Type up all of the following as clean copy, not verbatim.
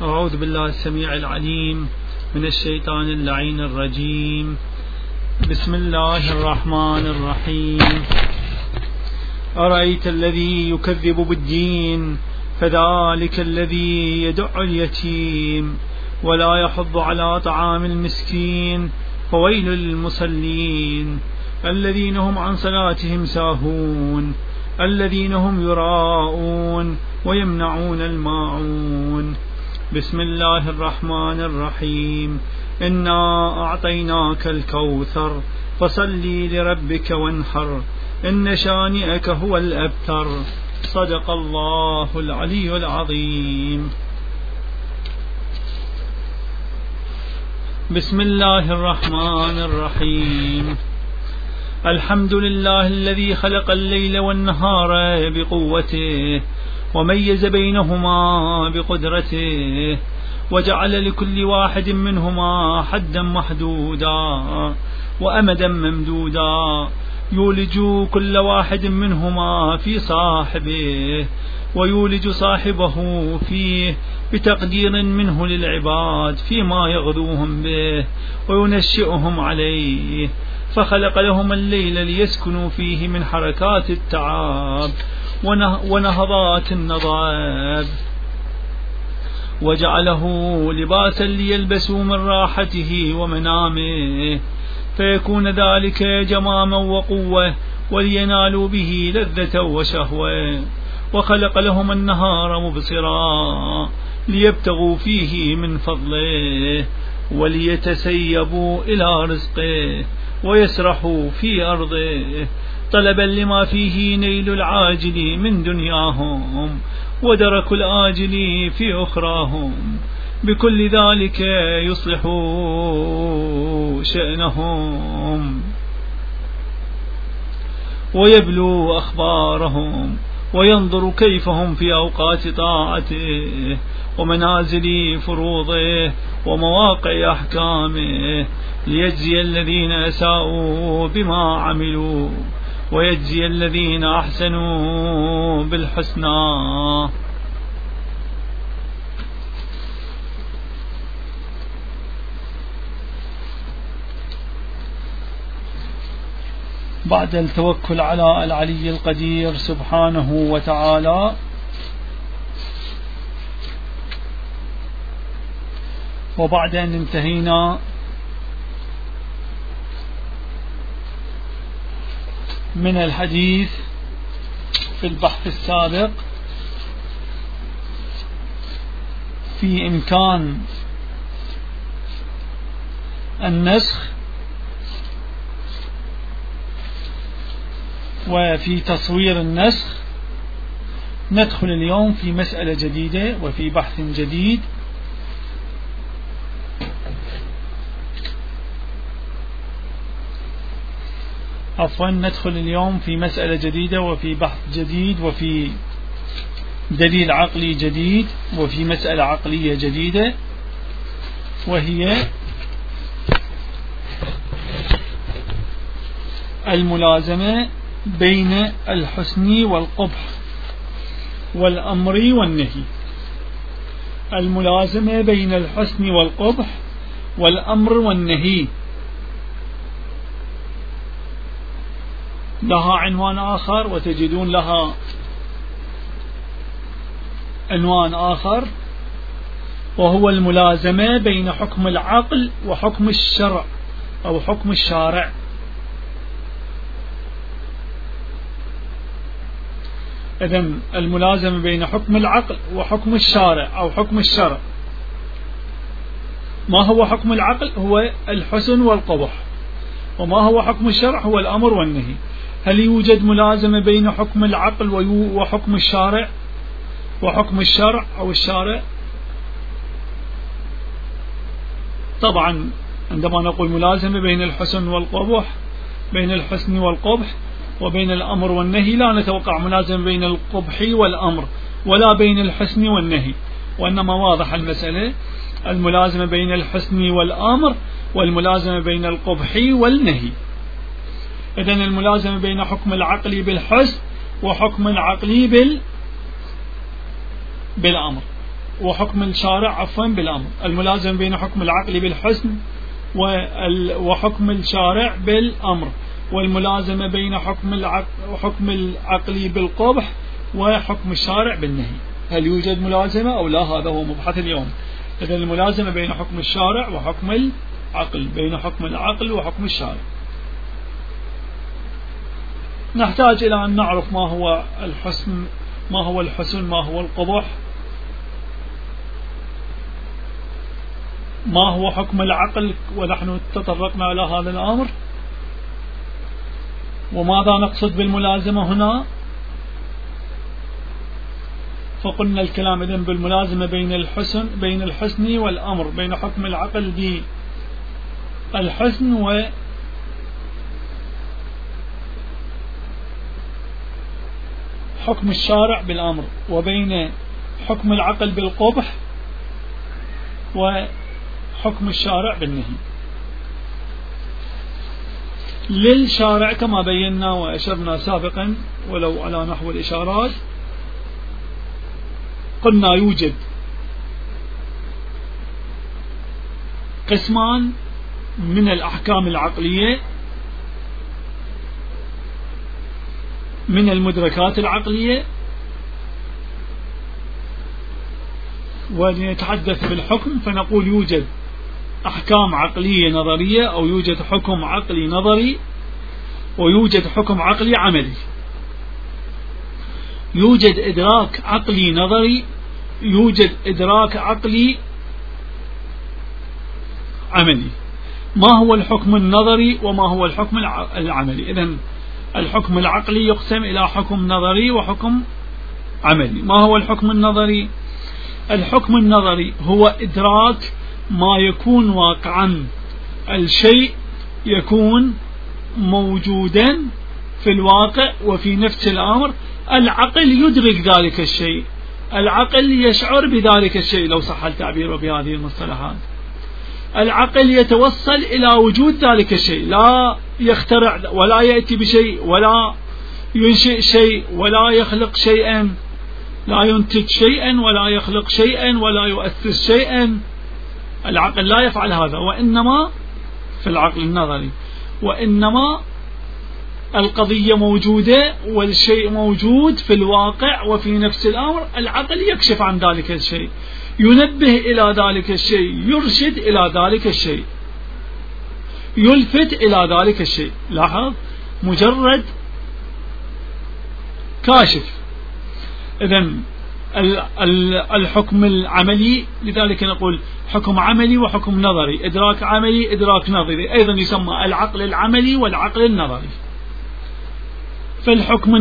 أعوذ بالله السميع العليم من الشيطان اللعين الرجيم. بسم الله الرحمن الرحيم. أرأيت الذي يكذب بالدين فذلك الذي يدع اليتيم ولا يحض على طعام المسكين فويل للمصلين الذين هم عن صلاتهم ساهون الذين هم يراءون ويمنعون الماعون. بسم الله الرحمن الرحيم. إنا أعطيناك الكوثر فصلي لربك وانحر إن شانئك هو الأبتر. صدق الله العلي العظيم. بسم الله الرحمن الرحيم. الحمد لله الذي خلق الليل والنهار بقوته وميز بينهما بقدرته وجعل لكل واحد منهما حدا محدودا وأمدا ممدودا يولج كل واحد منهما في صاحبه ويولج صاحبه فيه بتقدير منه للعباد فيما يغذوهم به وينشئهم عليه. فخلق لهم الليل ليسكنوا فيه من حركات التعاب ونهضات النضاب وجعله لباسا ليلبسوا من راحته ومنامه فيكون ذلك جماما وقوة ولينالوا به لذة وشهوة. وخلق لهم النهار مبصرا ليبتغوا فيه من فضله وليتسيبوا إلى رزقه ويسرحوا في أرضه طلبا لما فيه نيل العاجل من دنياهم ودرك الآجل في أخراهم. بكل ذلك يصلحوا شأنهم ويبلو أخبارهم وينظر كيف هم في أوقات طاعته ومنازل فروضه ومواقع أحكامه ليجزي الذين أساءوا بما عملوا ويجزي الذين أحسنوا بالحسنى. بعد التوكل على العلي القدير سبحانه وتعالى وبعد أن انتهينا من الحديث في البحث السابق في إمكان النسخ وفي تصوير النسخ، ندخل اليوم في مسألة جديدة وفي بحث جديد ندخل اليوم في مسألة جديدة وفي بحث جديد وفي دليل عقلي جديد وفي مسألة عقلية جديدة، وهي الملازمة بين الحسن والقبح والأمر والنهي. الملازمة بين الحسن والقبح والأمر والنهي لها عنوان آخر وتجدون لها عنوان آخر، وهو الملازمة بين حكم العقل وحكم الشرع أو حكم الشارع. إذن الملازمة بين حكم العقل وحكم الشارع أو حكم الشرع. ما هو حكم العقل؟ هو الحسن والقبح. وما هو حكم الشرع؟ هو الأمر والنهي. هل يوجد ملازمة بين حكم العقل وحكم الشارع وحكم الشرع أو الشارع؟ طبعا عندما نقول ملازمة بين الحسن والقبح، بين الحسن والقبح وبين الأمر والنهي، لا نتوقع ملازمة بين القبح والأمر ولا بين الحسن والنهي، وإنما واضح المسألة الملازمة بين الحسن والأمر والملازمة بين القبح والنهي. إذن الملازمة بين حكم العقل بالحسن وحكم العقل بالأمر. وحكم الشارع عفوا بالأمر، الملازمة بين حكم العقل بالحسن وحكم الشارع بالأمر، والملازمة بين حكم العقل بالقبح وحكم الشارع بالنهي. هل يوجد ملازمة أو لا؟ هذا هو مبحث اليوم. إذن الملازمة بين حكم الشارع وحكم العقل، بين حكم العقل وحكم الشارع. نحتاج إلى أن نعرف ما هو الحسن، ما هو الحسن، ما هو القبح، ما هو حكم العقل، ونحن تطرقنا إلى هذا الأمر، وماذا نقصد بالملازمة هنا. فقلنا الكلام إذن بالملازمة بين الحسن والأمر، بين حكم العقل بالحسن وحكم الشارع بالأمر، وبين حكم العقل بالقبح وحكم الشارع بالنهي. للشارع كما بينا وأشرنا سابقا ولو على نحو الإشارات، قلنا يوجد قسمان من الأحكام العقلية من المدركات العقلية، ونتحدث بالحكم فنقول يوجد أحكام عقلية نظرية، أو يوجد حكم عقلي نظري، ويوجد حكم عقلي عملي. يوجد إدراك عقلي نظري، يوجد إدراك عقلي عملي. ما هو الحكم النظري وما هو الحكم العملي؟ إذن الحكم العقلي يقسم إلى حكم نظري وحكم عملي. ما هو الحكم النظري؟ الحكم النظري هو إدراك ما يكون واقعا، الشيء يكون موجودا في الواقع وفي نفس الأمر، العقل يدرك ذلك الشيء، العقل يشعر بذلك الشيء لو صح التعبير بهذه المصطلحات. العقل يتوصل إلى وجود ذلك الشيء، لا يخترع ولا يأتي بشيء ولا ينشئ شيء ولا يخلق شيئا، لا ينتج شيئا ولا يخلق شيئا ولا يؤسس شيئا. العقل لا يفعل هذا، وإنما في العقل النظري، وإنما القضية موجودة والشيء موجود في الواقع وفي نفس الأمر، العقل يكشف عن ذلك الشيء، ينبه إلى ذلك الشيء، يرشد إلى ذلك الشيء، يلفت إلى ذلك الشيء. لاحظ، مجرد كاشف. إذن الحكم العملي، لذلك نقول حكم عملي وحكم نظري، إدراك عملي إدراك نظري، أيضا يسمى العقل العملي والعقل النظري. فالحكم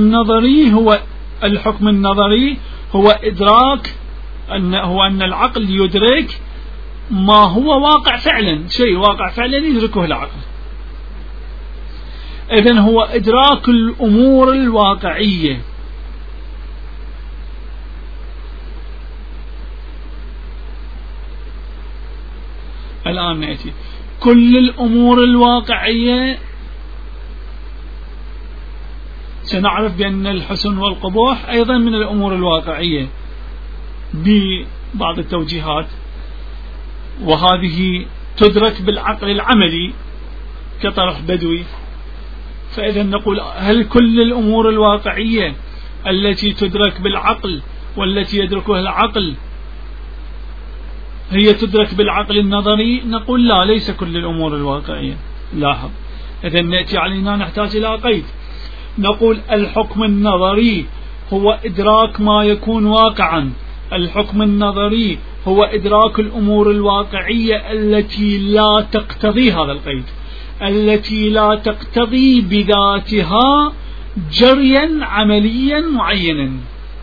النظري هو إدراك أن العقل يدرك ما هو واقع فعلا، شيء واقع فعلا يدركه العقل. إذن هو إدراك الأمور الواقعية. الآن نأتي كل الأمور الواقعية. سنعرف بأن الحسن والقبح أيضا من الأمور الواقعية ببعض التوجيهات، وهذه تدرك بالعقل العملي كطرح بدوي. فإذا نقول هل كل الأمور الواقعية التي تدرك بالعقل والتي يدركها العقل هي تدرك بالعقل النظري؟ نقول لا، ليس كل الأمور الواقعية. لاحظ، إذا نأتي علينا نحتاج إلى قيد، نقول الحكم النظري هو إدراك ما يكون واقعا، الحكم النظري هو إدراك الأمور الواقعية التي لا تقتضي هذا القيد، التي لا تقتضي بذاتها جريا عمليا معينا.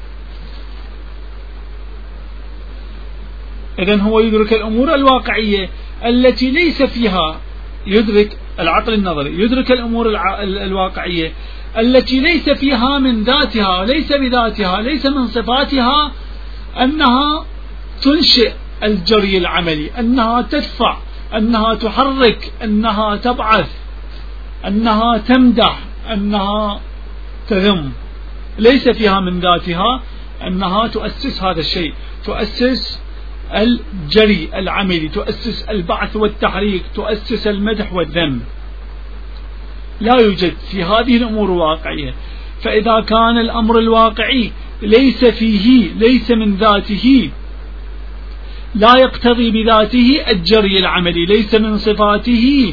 إذن هو يدرك الأمور الواقعية التي ليس فيها، يدرك العقل النظري يدرك الأمور الواقعية التي ليس فيها من ذاتها، ليس بذاتها، ليس من صفاتها أنها تنشئ الجري العملي، أنها تدفع، أنها تحرك، أنها تبعث، أنها تمدح، أنها تذم. ليس فيها من ذاتها أنها تؤسس هذا الشيء، تؤسس الجري العملي، تؤسس البعث والتحريك، تؤسس المدح والذم. لا يوجد في هذه الأمور واقعية. فإذا كان الأمر الواقعي ليس من ذاته، لا يقتضي بذاته الجري العملي، ليس من صفاته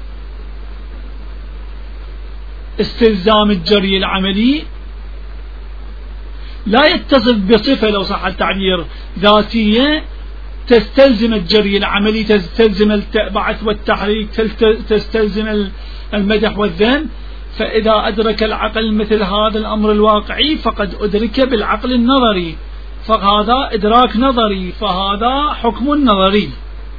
استلزام الجري العملي، لا يتصف بصفة لو صح التعبير ذاتية تستلزم الجري العملي، تستلزم البعث والتحريك، تستلزم المدح والذم. فإذا أدرك العقل مثل هذا الأمر الواقعي فقد أدرك بالعقل النظري، فهذا إدراك نظري، فهذا حكم نظري.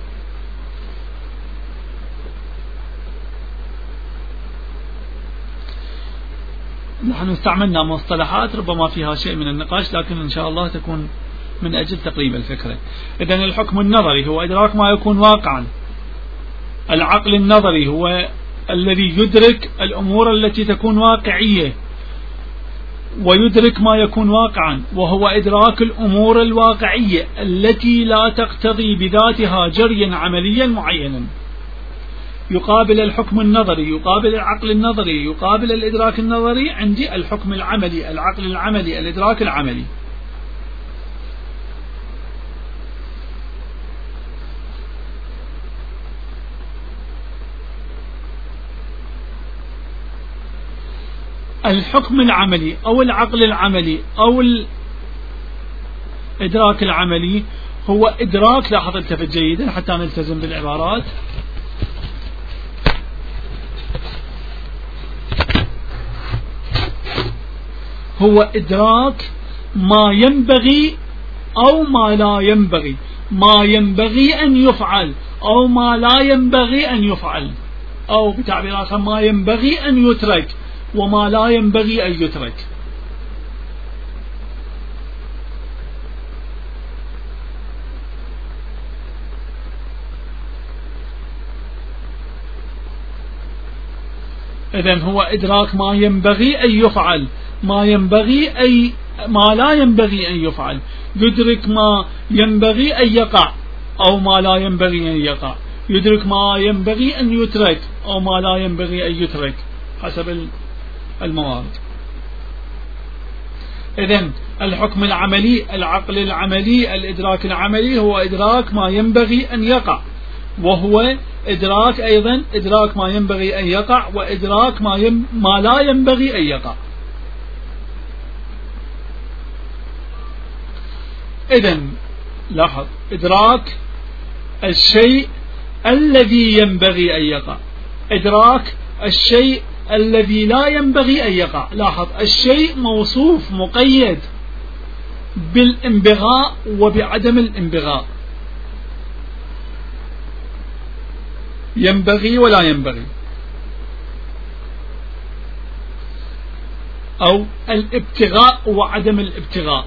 نحن استعملنا مصطلحات ربما فيها شيء من النقاش، لكن إن شاء الله تكون من أجل تقريب الفكرة. إذن الحكم النظري هو إدراك ما يكون واقعا. العقل النظري هو الذي يدرك الأمور التي تكون واقعية ويدرك ما يكون واقعا، وهو إدراك الأمور الواقعية التي لا تقتضي بذاتها جريا عمليا معينا. يقابل الحكم النظري، يقابل العقل النظري، يقابل الإدراك النظري عندي الحكم العملي، العقل العملي، الإدراك العملي. الحكم العملي أو العقل العملي أو الإدراك العملي هو إدراك، لاحظ التفت جيدا حتى نلتزم بالعبارات، هو إدراك ما ينبغي أو ما لا ينبغي، ما ينبغي أن يفعل أو ما لا ينبغي أن يفعل، أو بتعبير آخر ما ينبغي أن يترك وما لا ينبغي أن يترك. إذن هو إدراك ما ينبغي أن يفعل، ما لا ينبغي أن يفعل، يدرك ما ينبغي أن يقع أو ما لا ينبغي أن يقع، يدرك ما ينبغي أن يترك أو ما لا ينبغي أن يترك حسب الموارد. إذن الحكم العملي، العقل العملي، الإدراك العملي هو إدراك ما ينبغي أن يقع، وهو إدراك أيضا إدراك ما ينبغي أن يقع وإدراك ما لا ينبغي أن يقع. إذن لاحظ، إدراك الشيء الذي ينبغي أن يقع، إدراك الشيء الذي لا ينبغي أن يقع. لاحظ الشيء موصوف مقيد بالانبغاء وبعدم الانبغاء، ينبغي ولا ينبغي، أو الابتغاء وعدم الابتغاء.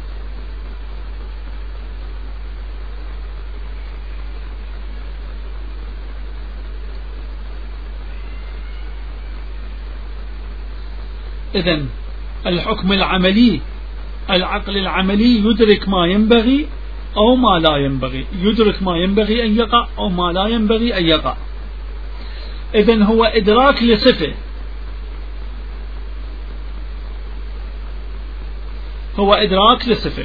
إذن الحكم العملي، العقل العملي يدرك ما ينبغي أو ما لا ينبغي، يدرك ما ينبغي أن يقع أو ما لا ينبغي أن يقع. إذن هو إدراك لصفة، هو إدراك لصفة.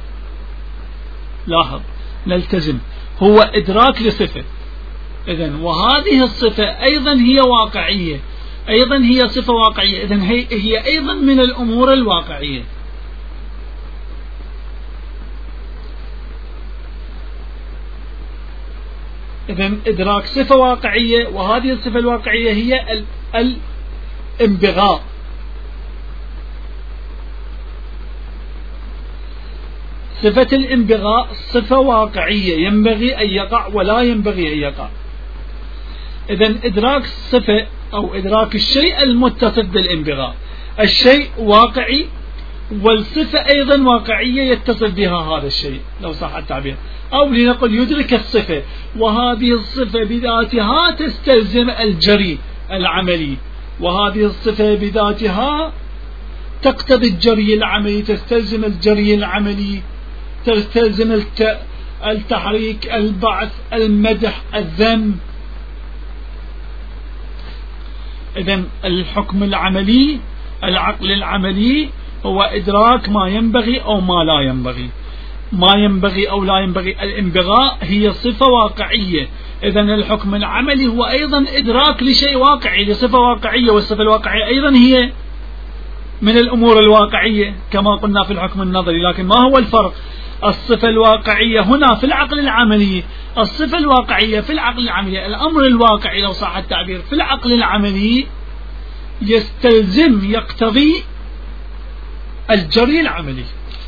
لاحظ نلتزم، هو إدراك لصفة. إذن وهذه الصفة أيضا هي واقعية، أيضا هي صفة واقعية، إذن هي أيضا من الأمور الواقعية. إذن إدراك صفة واقعية، وهذه الصفة الواقعية هي الانبغاء. صفة الانبغاء صفة واقعية، ينبغي أن يقع ولا ينبغي أن يقع. إذن إدراك الصفة أو إدراك الشيء المتصف بالانبغاء، الشيء واقعي والصفة أيضا واقعية يتصف بها هذا الشيء لو صح التعبير، أو لنقل يدرك الصفة، وهذه الصفة بذاتها تستلزم الجري العملي، وهذه الصفة بذاتها تقتضي الجري العملي، تستلزم الجري العملي. تستلزم التحريك، البعث، المدح، الذم. إذن الحكم العملي، العقل العملي هو إدراك ما ينبغي أو ما لا ينبغي. ما ينبغي أو لا ينبغي، الانبغاء هي صفة واقعية. إذن الحكم العملي هو أيضا إدراك لشيء واقعي، لصفة واقعية، والصفة الواقعية أيضا هي من الأمور الواقعية كما قلنا في الحكم النظري. لكن ما هو الفرق؟ الصفة الواقعية هنا في العقل العملي، الصفة الواقعية في العقل العملي، الأمر الواقعي لو صح التعبير في العقل العملي يستلزم، يقتضي الجري العملي.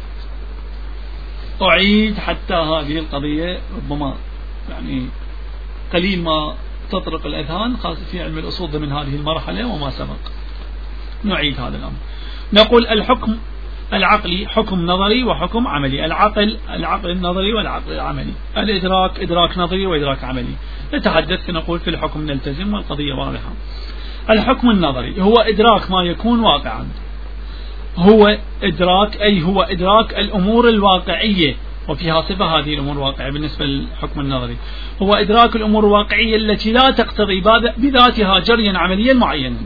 أعيد حتى هذه القضية ربما يعني قليل ما تطرق الأذهان، خاصة في علم الأصول ضمن هذه المرحلة وما سبق. نعيد هذا الأمر، نقول الحكم العقلي حكم نظري وحكم عملي. العقل النظري والعقل العملي. الإدراك إدراك نظري وإدراك عملي. نتحدث نقول في الحكم نلتزم والقضية واضحة. الحكم النظري هو إدراك ما يكون واقعا، هو إدراك الأمور الواقعية، وفيها صفة هذه الأمور الواقعية بالنسبة للحكم النظري، هو إدراك الأمور الواقعية التي لا تقتضي بذاتها جريا عمليا معينا.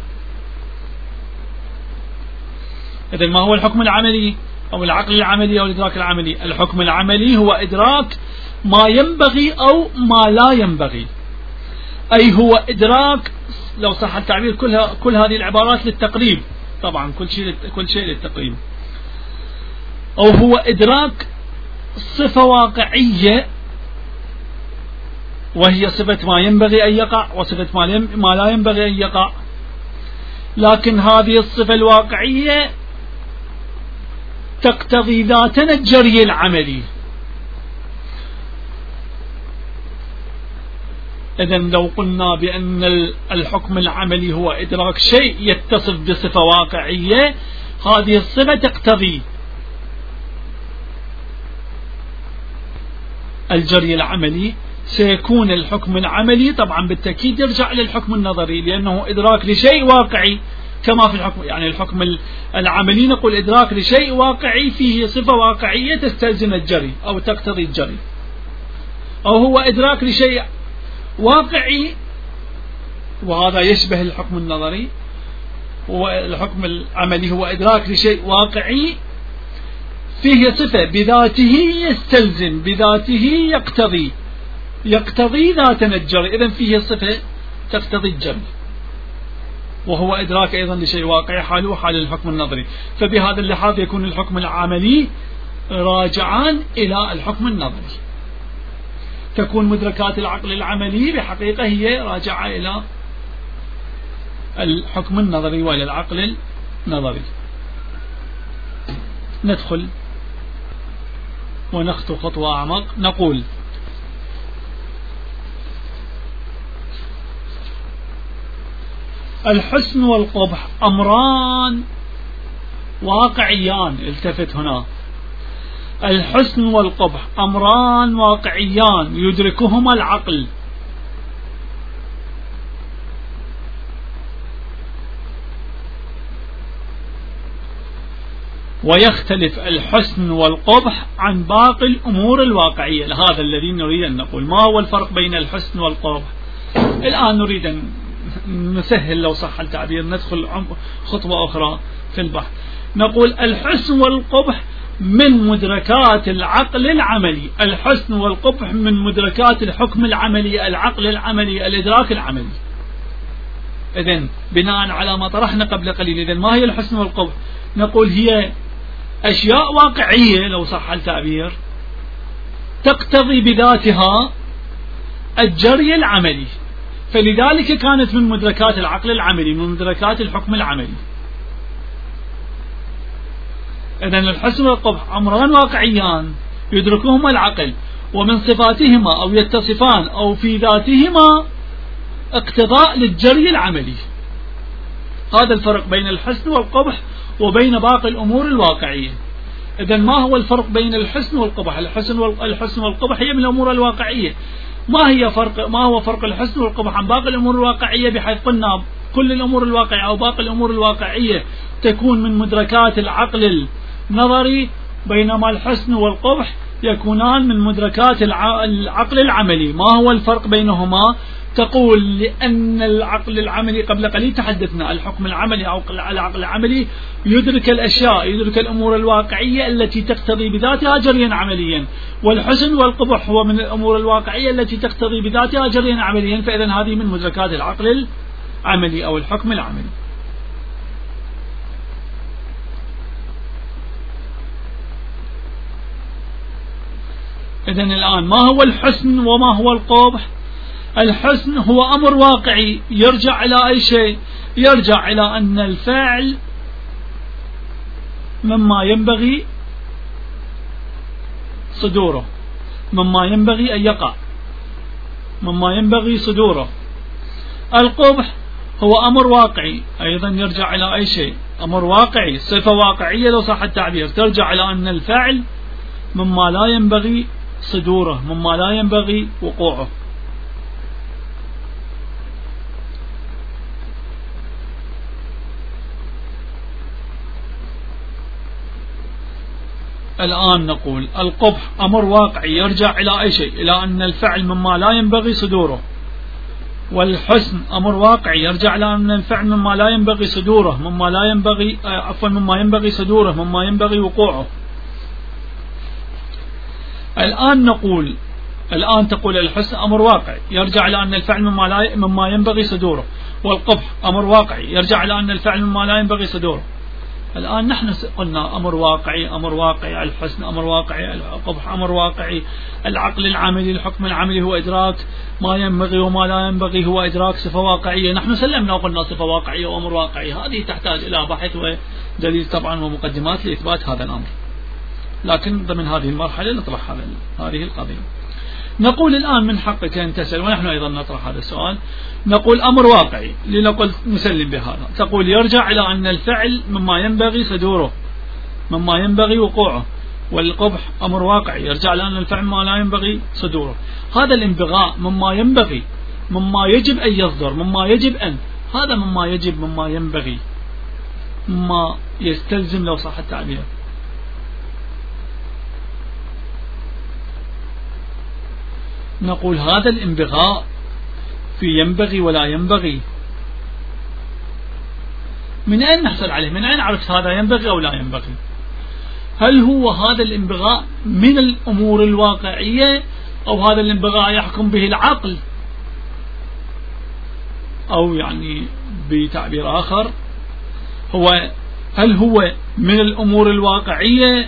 إذن ما هو الحكم العملي أو العقل العملي أو الإدراك العملي؟ الحكم العملي هو إدراك ما ينبغي أو ما لا ينبغي، أي هو إدراك، لو صح التعبير كل هذه العبارات للتقريب، طبعا كل شيء للتقريب، أو هو إدراك صفة واقعية وهي صفة ما ينبغي أن يقع وصفة ما لا ينبغي أن يقع، لكن هذه الصفة الواقعية تقتضي ذاتنا الجري العملي. إذن لو قلنا بأن الحكم العملي هو إدراك شيء يتصف بصفة واقعية، هذه الصفة تقتضي الجري العملي، سيكون الحكم العملي طبعا بالتأكيد يرجع للحكم النظري، لأنه إدراك لشيء واقعي كما في الحكم، يعني الحكم العملي نقول إدراك لشيء واقعي فيه صفة واقعية تستلزم الجري أو تقتضي الجري، أو هو إدراك لشيء واقعي وهذا يشبه الحكم النظري. والحكم العملي هو إدراك لشيء واقعي فيه صفة بذاته يستلزم، بذاته يقتضي ذاتنا الجري، إذن فيه صفة تقتضي الجري، وهو إدراك أيضا لشيء واقعي حاله حال الحكم النظري. فبهذا اللحاظ يكون الحكم العملي راجعان إلى الحكم النظري، تكون مدركات العقل العملي بحقيقة هي راجعة إلى الحكم النظري وإلى العقل النظري. ندخل ونخطو خطوة أعمق، نقول الحسن والقبح أمران واقعيان. التفت هنا، الحسن والقبح أمران واقعيان يدركهما العقل، ويختلف الحسن والقبح عن باقي الأمور الواقعية. هذا الذي نريد أن نقول. ما هو الفرق بين الحسن والقبح؟ الآن نريد أن نسهل لو صح التعبير، ندخل خطوة أخرى في البحث. نقول الحسن والقبح من مدركات العقل العملي، الحسن والقبح من مدركات الحكم العملي، العقل العملي، الإدراك العملي. إذن بناء على ما طرحنا قبل قليل، إذن ما هي الحسن والقبح؟ نقول هي أشياء واقعية لو صح التعبير تقتضي بذاتها الجري العملي، فلذلك كانت من مدركات العقل العملي، من مدركات الحكم العملي. إذن الحسن والقبح أمران واقعيان يدركهما العقل، ومن صفاتهما أو يتصفان أو في ذاتهما اقتضاء للجري العملي. هذا الفرق بين الحسن والقبح وبين باقي الأمور الواقعية. إذن ما هو الفرق بين الحسن والقبح؟ الحسن والقبح هي من الأمور الواقعية. ما هو فرق الحسن والقبح عن باقي الأمور الواقعية؟ بحيث قلنا كل الأمور الواقعية أو باقي الأمور الواقعية تكون من مدركات العقل النظري، بينما الحسن والقبح يكونان من مدركات العقل العملي. ما هو الفرق بينهما؟ تقول لأن العقل العملي قبل قليل تحدثنا الحكم العملي أو العقل العملي يدرك الأشياء، يدرك الأمور الواقعية التي تقتضي بذاتها جريا عمليا، والحسن والقبح هو من الأمور الواقعية التي تقتضي بذاتها جريا عمليا، فإذا هذه من مدركات العقل العملي أو الحكم العملي. إذن الآن ما هو الحسن وما هو القبح؟ الحسن هو أمر واقعي يرجع إلى أي شيء؟ يرجع إلى أن الفعل مما ينبغي صدوره، مما ينبغي أن يقع، مما ينبغي صدوره. القبح هو أمر واقعي أيضا يرجع إلى أي شيء؟ أمر واقعي، صفة واقعية لو صح التعبير، ترجع إلى أن الفعل مما لا ينبغي صدوره، مما لا ينبغي وقوعه. الآن نقول القبح أمر واقعي يرجع إلى أي شيء؟ إلى أن الفعل مما لا ينبغي صدوره. والحسن أمر واقعي يرجع إلى أن الفعل مما لا ينبغي صدوره، مما لا ينبغي مما ينبغي صدوره، مما ينبغي وقوعه. الآن تقول الحسن أمر واقعي يرجع إلى أن الفعل مما ينبغي صدوره، والقبح أمر واقعي يرجع إلى أن الفعل مما لا ينبغي صدوره. الآن نحن قلنا أمر واقعي، الحسن أمر واقعي، القبح أمر واقعي، العقل العملي الحكم العملي هو إدراك ما ينبغي وما لا ينبغي، هو إدراك صفة واقعية. نحن سلمنا وقلنا صفة واقعية وأمر واقعي، هذه تحتاج إلى بحث ودليل طبعا ومقدمات لإثبات هذا الأمر، لكن ضمن هذه المرحلة نطرح هذه القضية. نقول الآن من حقك أن تسأل، ونحن أيضا نطرح هذا السؤال. نقول أمر واقعي لنقول نسلم بهذا، تقول يرجع إلى أن الفعل مما ينبغي صدوره، مما ينبغي وقوعه، والقبح أمر واقعي يرجع إلى أن الفعل مما لا ينبغي صدوره. هذا الانبغاء مما ينبغي، مما يجب أن يصدر، مما يجب أن، هذا مما يجب، مما ينبغي، مما يستلزم لو صح التعبير. نقول هذا الانبغاء في ينبغي ولا ينبغي، من أين نحصل عليه؟ من أين عرفت هذا ينبغي أو لا ينبغي؟ هل هو هذا الانبغاء من الأمور الواقعية، أو هذا الانبغاء يحكم به العقل، أو يعني بتعبير آخر هل هو من الأمور الواقعية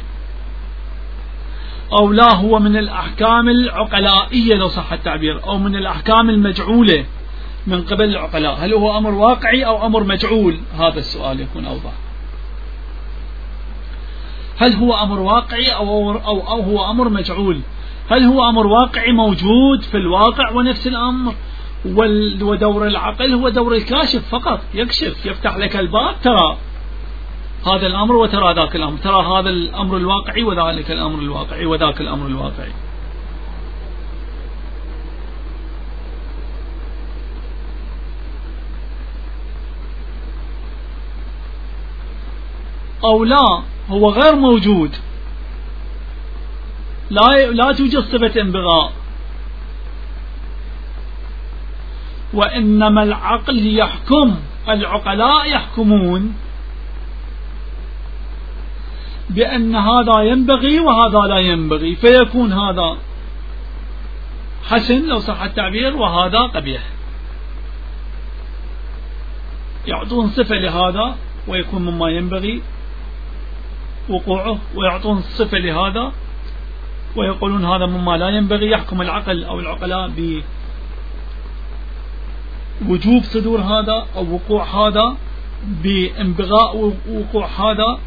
أو لا هو من الأحكام العقلائية لو صح التعبير، أو من الأحكام المجعولة من قبل العقلاء؟ هل هو أمر واقعي أو أمر مجعول؟ هذا السؤال يكون أوضح. هل هو أمر واقعي أو هو أمر مجعول؟ هل هو أمر واقعي موجود في الواقع ونفس الأمر، ودور العقل هو دور الكاشف فقط، يكشف يفتح لك الباب، ترى هذا الأمر وترى ذاك الأمر، ترى هذا الأمر الواقعي وذلك الأمر الواقعي وذاك الأمر الواقعي. أو لا هو غير موجود، لا توجد صفة انبغاء، وإنما العقل يحكم، العقلاء يحكمون بأن هذا ينبغي وهذا لا ينبغي، فيكون هذا حسن لو صح التعبير وهذا قبيح، يعطون صفة لهذا ويكون مما ينبغي وقوعه، ويعطون صفة لهذا ويقولون هذا مما لا ينبغي. يحكم العقل أو العقلاء بوجوب صدور هذا أو وقوع هذا، بانبغاء وقوع هذا،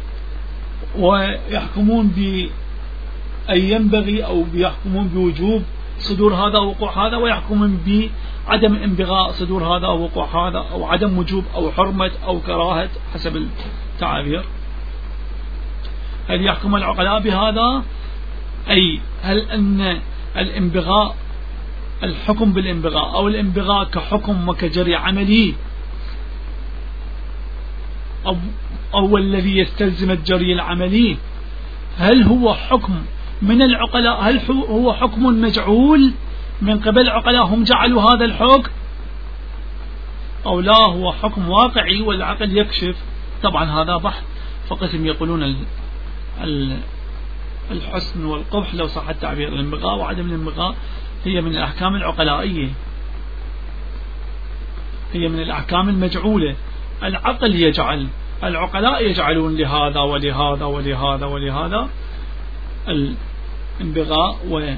ويحكمون بأن ينبغي أو يحكمون بوجوب صدور هذا أو وقوع هذا، ويحكمون بعدم انبغاء صدور هذا أو وقوع هذا، أو عدم وجوب أو حرمة أو كراهة حسب التعابير. هل يحكم العقلاء بهذا؟ أي هل أن الانبغاء، الحكم بالانبغاء أو الانبغاء كحكم وكجري عملي أو الذي يستلزم الجري العملي، هل هو حكم من العقلاء؟ هل هو حكم مجعول من قبل العقلاء هم جعلوا هذا الحكم، أو لا هو حكم واقعي والعقل يكشف؟ طبعا هذا بحث. فقسم يقولون الحسن والقبح لو صح التعبير، الانبغاء وعدم الانبغاء هي من الأحكام العقلائية، هي من الأحكام المجعولة. العقل يجعل، العقلاء يجعلون لهذا ولهذا ولهذا ولهذا الانبغاء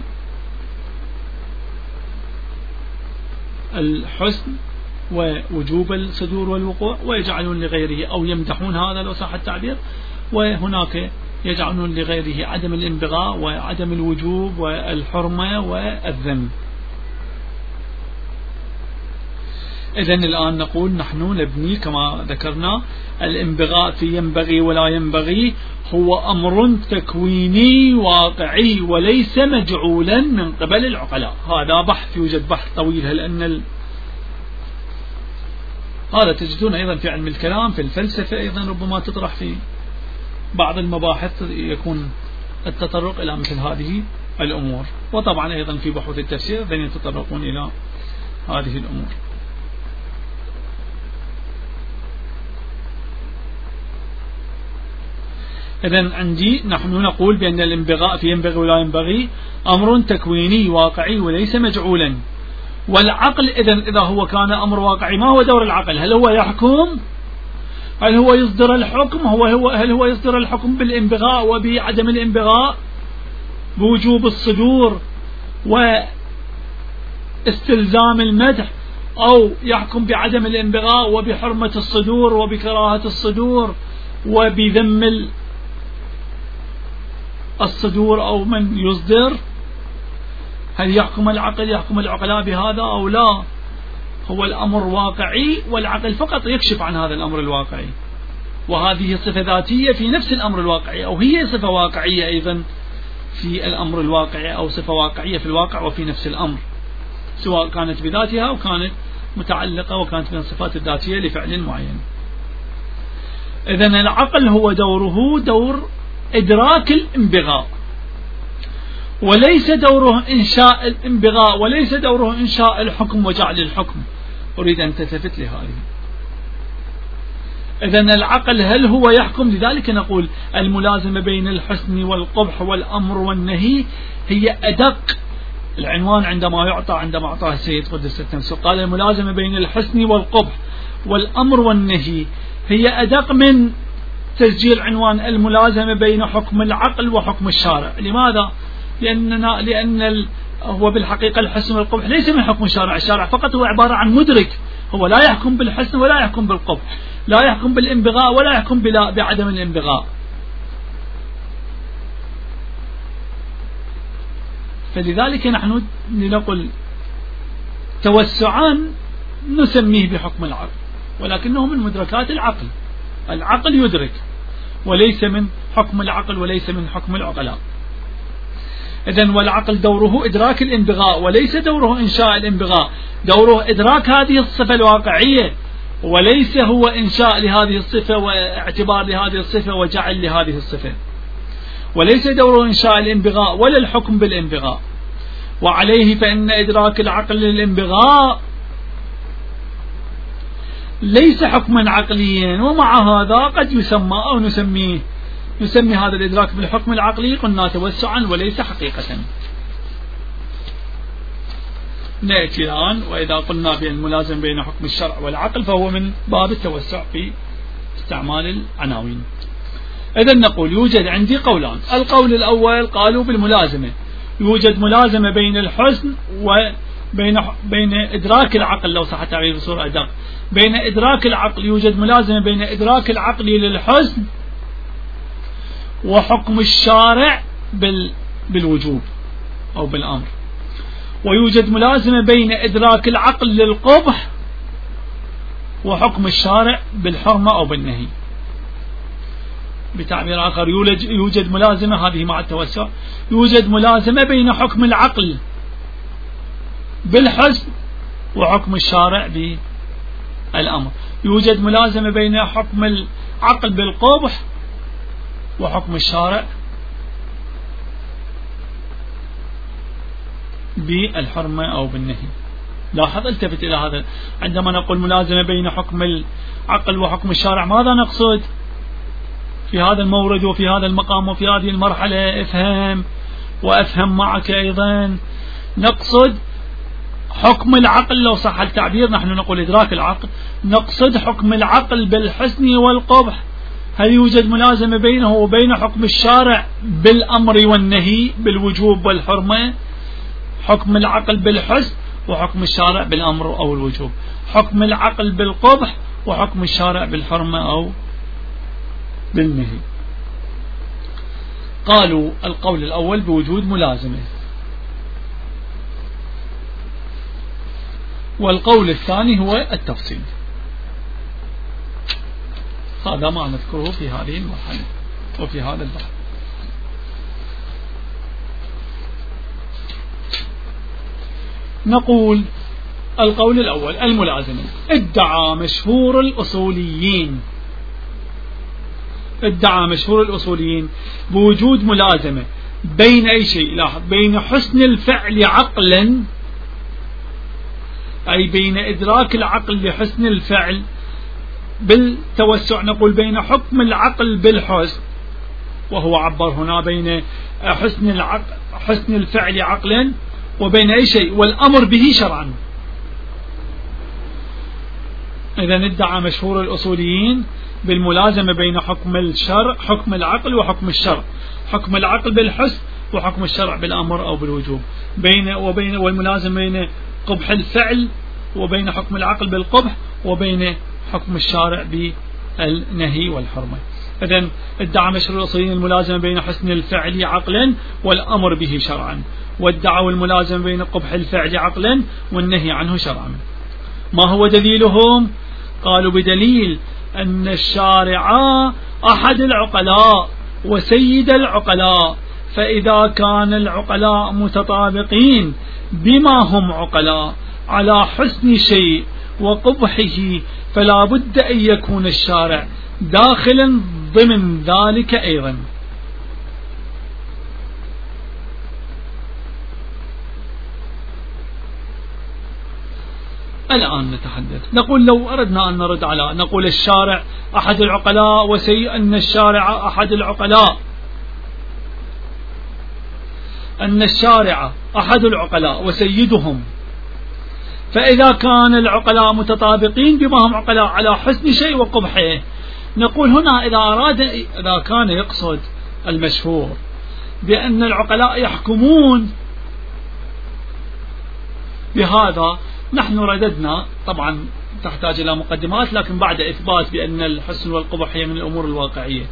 والحسن ووجوب الصدور والوقوع، ويجعلون لغيره أو يمدحون هذا لو صح التعبير، وهناك يجعلون لغيره عدم الانبغاء وعدم الوجوب والحرمة والذم. إذن الآن نقول نحن نبني كما ذكرنا الانبغاء في ينبغي ولا ينبغي هو أمر تكويني واقعي وليس مجعولا من قبل العقلاء. هذا بحث، يوجد بحث طويل، لأن هذا تجدون أيضا في علم الكلام، في الفلسفة أيضا ربما تطرح في بعض المباحث يكون التطرق إلى مثل هذه الأمور، وطبعا أيضا في بحوث التفسير يتطرقون إلى هذه الأمور. إذن عندي نحن نقول بأن الانبغاء في ينبغي ولا ينبغي أمر تكويني واقعي وليس مجعولا. والعقل إذا هو كان أمر واقعي، ما هو دور العقل؟ هل هو يحكم؟ هل هو يصدر الحكم؟ هل هو يصدر الحكم بالانبغاء وبعدم الانبغاء، بوجوب الصدور واستلزام المدح، أو يحكم بعدم الانبغاء وبحرمة الصدور وبكراهة الصدور وبذم الصدور أو من يصدر؟ هل يحكم العقل، يحكم العقلاء بهذا أو لا؟ هو الأمر واقعي والعقل فقط يكشف عن هذا الأمر الواقعي، وهذه صفة ذاتية في نفس الأمر الواقعي، أو هي صفة واقعية أيضا في الأمر الواقعي، أو صفة واقعية في الواقع وفي نفس الأمر، سواء كانت بذاتها أو كانت متعلقة وكانت من الصفات الذاتية لفعل معين. إذن العقل هو دوره دور إدراك الانبغاء، وليس دوره إنشاء الانبغاء، وليس دوره إنشاء الحكم وجعل الحكم. أريد أن تلتفت لهذه. إذن العقل هل هو يحكم؟ لذلك نقول الملازمة بين الحسن والقبح والأمر والنهي هي أدق العنوان عندما أعطاه السيد قدس التنسق، قال الملازمة بين الحسن والقبح والأمر والنهي هي أدق من تسجيل عنوان الملازمة بين حكم العقل وحكم الشارع. لماذا؟ لأن هو بالحقيقة الحسن والقبح ليس من حكم الشارع، الشارع فقط هو عبارة عن مدرك، هو لا يحكم بالحسن ولا يحكم بالقبح، لا يحكم بالانبغاء ولا يحكم بعدم الانبغاء. فلذلك نحن نقول توسعان نسميه بحكم العقل، ولكنه من مدركات العقل، العقل يدرك وليس من حكم العقل وليس من حكم العقلاء. إذن والعقل دوره إدراك الانبغاء وليس دوره إنشاء الانبغاء، دوره إدراك هذه الصفة الواقعية، وليس هو إنشاء لهذه الصفة واعتبار لهذه الصفة وجعل لهذه الصفة، وليس دوره إنشاء الانبغاء ولا الحكم بالانبغاء. وعليه فإن إدراك العقل للانبغاء ليس حكما عقليا، ومع هذا قد يسمى أو نسمي هذا الإدراك بالحكم العقلي، قلنا توسعا وليس حقيقة. نأتي الآن، وإذا قلنا بأن الملازم بين حكم الشرع والعقل فهو من باب التوسع في استعمال العناوين. إذن نقول يوجد عندي قولان. القول الأول قالوا بالملازمة يوجد ملازمة بين الحسن وبين إدراك العقل، لو صح التعبير بصورة أدق، بين إدراك العقل يوجد ملازمة بين إدراك العقل للحسن وحكم الشارع بالوجوب أو بالأمر، ويوجد ملازمة بين إدراك العقل للقبح وحكم الشارع بالحرمة أو بالنهي. بتعبير آخر يوجد ملازمة، هذه مع التوسع، يوجد ملازمة بين حكم العقل بالحسن وحكم الشارع بالأمر، يوجد ملازمة بين حكم العقل بالقبح وحكم الشارع بالحرمة أو بالنهي. لاحظ، التفت إلى هذا، عندما نقول ملازمة بين حكم العقل وحكم الشارع ماذا نقصد في هذا المورد وفي هذا المقام وفي هذه المرحلة؟ افهم وأفهم معك أيضا. نقصد حكم العقل، لو صح التعبير، نحن نقول إدراك العقل، نقصد حكم العقل بالحسن والقبح. هل يوجد ملازمة بينه وبين حكم الشارع بالأمر والنهي، بالوجوب والحرمة؟ حكم العقل بالحسن وحكم الشارع بالأمر أو الوجوب، حكم العقل بالقبح وحكم الشارع بالحرمة أو بالنهي. قالوا القول الأول بوجود ملازمة، والقول الثاني هو التفصيل. هذا ما نذكره في هذه المرحلة وفي هذا البحث. نقول القول الأول الملازمة. ادعى مشهور الأصوليين بوجود ملازمة بين أي شيء، لاحظ، بين حسن الفعل عقلا، أي بين إدراك العقل لحسن الفعل بالتوسع، نقول بين حكم العقل بالحسن، وهو عبر هنا بين حسن الفعل عقلا وبين أي شيء والأمر به شرعا. إذا ادعى مشهور الأصوليين بالملازمة بين حكم العقل وحكم الشرع، حكم العقل بالحسن وحكم الشرع بالأمر أو بالوجوب، والملازمة بين قبح الفعل وبين حكم العقل بالقبح وبين حكم الشارع بالنهي والحرمة. إذن ادعى مشهور الأصوليين الملازمة بين حسن الفعل عقلا والأمر به شرعا، وادعوا الملازمة بين قبح الفعل عقلا والنهي عنه شرعا. ما هو دليلهم؟ قالوا بدليل أن الشارع أحد العقلاء وسيد العقلاء، فإذا كان العقلاء متطابقين بما هم عقلاء على حسن شيء وقبحه، فلا بد أن يكون الشارع داخلا ضمن ذلك أيضا. الآن نتحدث، نقول لو أردنا أن نرد على، نقول الشارع أحد العقلاء أن الشارع أحد العقلاء، أن الشارع أحد العقلاء وسيدهم، فإذا كان العقلاء متطابقين بما هم عقلاء على حسن شيء وقبحه، نقول هنا إذا كان يقصد المشهور بأن العقلاء يحكمون بهذا، نحن رددنا، طبعا تحتاج إلى مقدمات، لكن بعد إثبات بأن الحسن والقبح هي من الأمور الواقعية.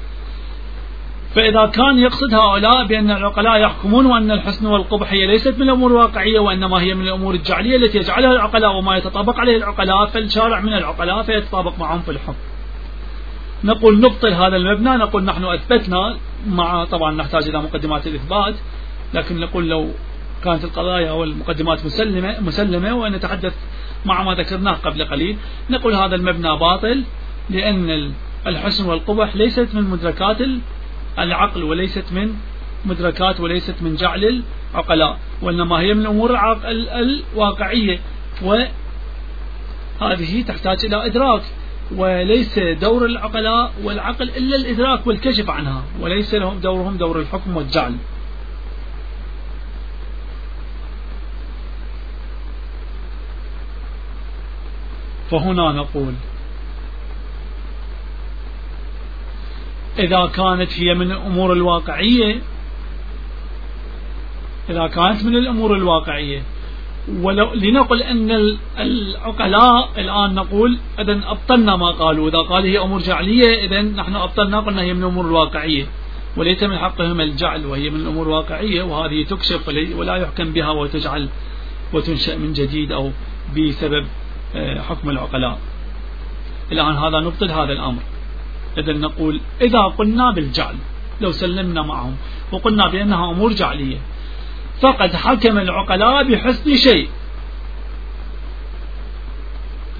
فإذا كان يقصد هؤلاء بأن العقلاء يحكمون وأن الحسن والقبح هي ليست من الأمور الواقعية وإنما هي من الأمور الجعلية التي يجعلها العقلاء وما يتطابق عليه العقلاء، فالشارع من العقلاء فيتطابق معهم في الحكم. نقول نبطل هذا المبنى، نقول نحن أثبتنا، مع طبعا نحتاج إلى مقدمات الإثبات، لكن نقول لو كانت القضايا والمقدمات مسلمة ونتحدث مع ما ذكرناه قبل قليل، نقول هذا المبنى باطل، لأن الحسن والقبح ليست من مدركات العقل وليست من مدركات وليست من جعل العقلاء، وإنما هي من الأمور الواقعية، وهذه تحتاج إلى إدراك، وليس دور العقلاء والعقل إلا الإدراك والكشف عنها، وليس لهم دورهم دور الحكم والجعل. فهنا نقول إذا كانت هي من الأمور الواقعية، إذا كانت من الأمور الواقعية، ولو لنقل أن العقلاء الآن نقول إذن أبطلنا ما قالوا، إذا قال هي أمور جعلية إذن نحن أبطلنا، قلنا هي من الأمور الواقعية وليس من حقهم الجعل، وهي من الأمور الواقعية، وهذه تكشف ولا يحكم بها وتجعل وتنشأ من جديد أو بسبب حكم العقلاء. الآن هذا نبطل هذا الأمر، إذن نقول إذا قلنا بالجعل، لو سلمنا معهم وقلنا بأنها أمور جعلية، فقد حكم العقلاء بحسن شيء.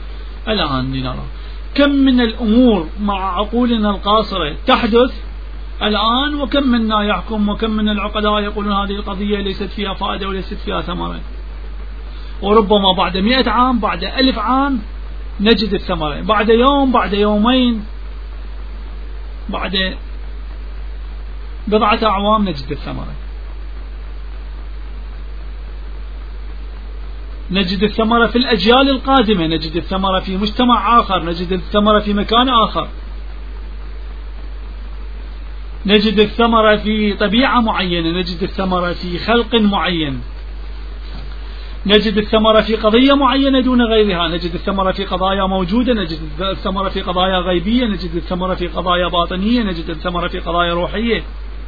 الآن لنرى كم من الأمور مع عقولنا القاصرة تحدث الآن وكم منا يحكم، وكم من العقلاء يقولون هذه القضية ليست فيها فائدة وليست فيها ثمرة، وربما بعد 100 عام بعد 1000 عام نجد الثمرة، بعد يوم بعد يومين بعد بضعة أعوام نجد الثمرة. نجد الثمرة في الأجيال القادمة، نجد الثمرة في مجتمع آخر، نجد الثمرة في مكان آخر، نجد الثمرة في طبيعة معينة، نجد الثمرة في خلق معين، نجد الثمرة في قضية معينة دون غيرها، نجد الثمرة في قضايا موجودة، نجد الثمرة في قضايا غيبية، نجد الثمرة في قضايا باطنية، نجد الثمرة في قضايا روحية.